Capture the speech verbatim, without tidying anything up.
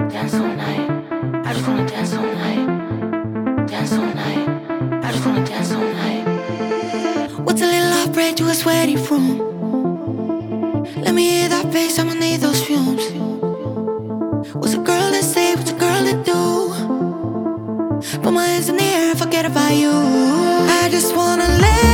Dance all night. I just wanna dance all night. Dance all night. I just wanna dance all night. What's a little heartbreak to a sweaty room? Let me hear that bass, I'ma need those fumes. What's a girl to say, what's a girl to do? Put my hands in the air and forget about you. I just wanna live.